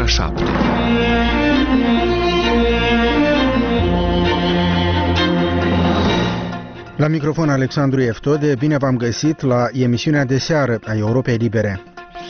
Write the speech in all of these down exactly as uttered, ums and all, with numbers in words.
șapte. La microfon Alexandru Eftode, bine v-am găsit la emisiunea de seară a Europei Libere.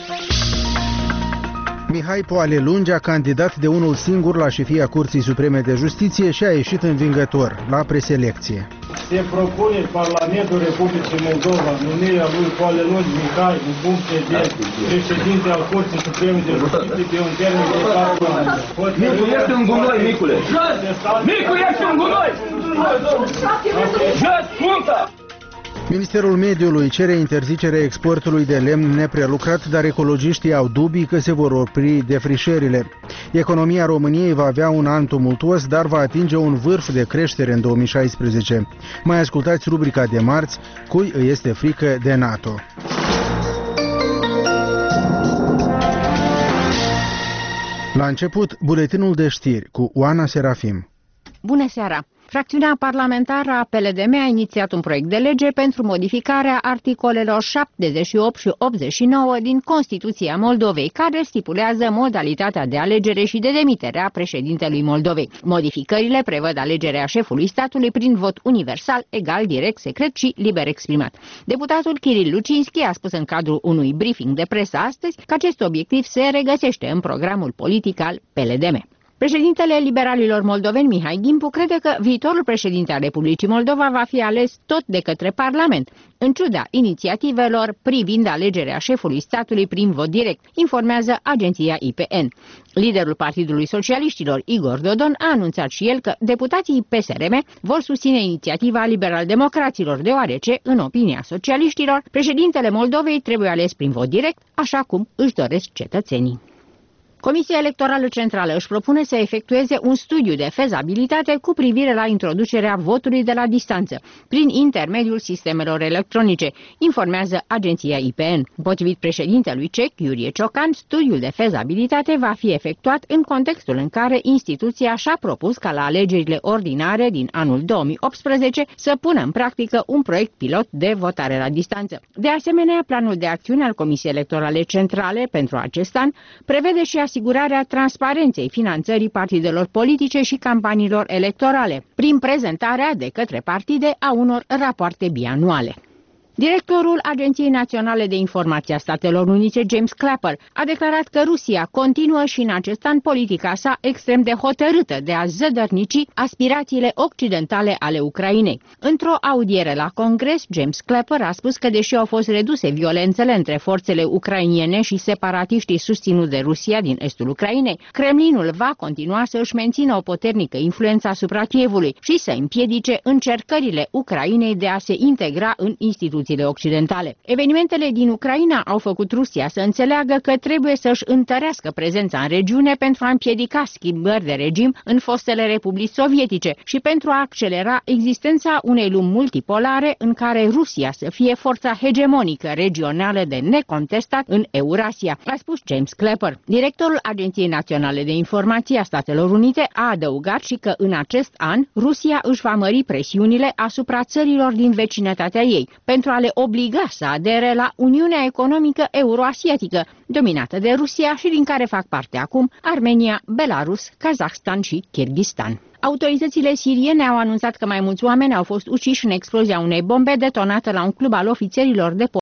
Mihai Poalelungi a candidat de unul singur la șefia Curții Supreme de Justiție și a ieșit învingător la preselecție. Se propune Parlamentul Republicii Moldova numirea lui Poalelungi Mihai în funcție de președinte al Curții Supreme de Justiție pe un termen de patru ani. Micu, ești un gunoi, Micule! Micu, ești un gunoi! Jos, punta! Ministerul Mediului cere interzicerea exportului de lemn neprelucrat, dar ecologiștii au dubii că se vor opri defrișările. Economia României va avea un an tumultuos, dar va atinge un vârf de creștere în două mii șaisprezece. Mai ascultați rubrica de marți, cui îi este frică de NATO. La început, buletinul de știri cu Oana Serafim. Bună seara! Fracțiunea parlamentară a P L D M a inițiat un proiect de lege pentru modificarea articolelor șaptezeci și opt și optzeci și nouă din Constituția Moldovei, care stipulează modalitatea de alegere și de demitere a președintelui Moldovei. Modificările prevăd alegerea șefului statului prin vot universal, egal, direct, secret și liber exprimat. Deputatul Kiril Lucinski a spus în cadrul unui briefing de presă astăzi că acest obiectiv se regăsește în programul politic al P L D M. Președintele liberalilor moldoveni, Mihai Gimpu, crede că viitorul președinte al Republicii Moldova va fi ales tot de către Parlament, în ciuda inițiativelor privind alegerea șefului statului prin vot direct, informează agenția I P N. Liderul Partidului Socialiștilor, Igor Dodon, a anunțat și el că deputații P S R M vor susține inițiativa liberal-democraților, deoarece, în opinia socialiștilor, președintele Moldovei trebuie ales prin vot direct, așa cum își doresc cetățenii. Comisia Electorală Centrală își propune să efectueze un studiu de fezabilitate cu privire la introducerea votului de la distanță, prin intermediul sistemelor electronice, informează agenția I P N. Potrivit președintelui cec, Iurie Ciocan, studiul de fezabilitate va fi efectuat în contextul în care instituția și-a propus ca la alegerile ordinare din anul două mii optsprezece să pună în practică un proiect pilot de votare la distanță. De asemenea, planul de acțiune al Comisiei Electorale Centrale pentru acest an prevede și asigurarea transparenței finanțării partidelor politice și campaniilor electorale, prin prezentarea de către partide a unor rapoarte bianuale. Directorul Agenției Naționale de Informație a Statelor Unite, James Clapper, a declarat că Rusia continuă și în acest an politica sa extrem de hotărâtă de a zădărnici aspirațiile occidentale ale Ucrainei. Într-o audiere la Congres, James Clapper a spus că deși au fost reduse violențele între forțele ucrainiene și separatiștii susținuți de Rusia din estul Ucrainei, Kremlinul va continua să își mențină o puternică influență asupra Kievului și să împiedice încercările Ucrainei de a se integra în instituții occidentale. Evenimentele din Ucraina au făcut Rusia să înțeleagă că trebuie să-și întărească prezența în regiune pentru a împiedica schimbări de regim în fostele republici sovietice și pentru a accelera existența unei lumi multipolare în care Rusia să fie forța hegemonică regională de necontestat în Eurasia, a spus James Clapper. Directorul Agenției Naționale de Informație a Statelor Unite a adăugat și că în acest an Rusia își va mări presiunile asupra țărilor din vecinătatea ei pentru a le obliga să adere la Uniunea Economică Euroasiatică, dominată de Rusia și din care fac parte acum Armenia, Belarus, Kazahstan și Kirghistan. Autoritățile siriene au anunțat că mai mulți oameni au fost uciși în explozia unei bombe detonată la un club al ofițerilor de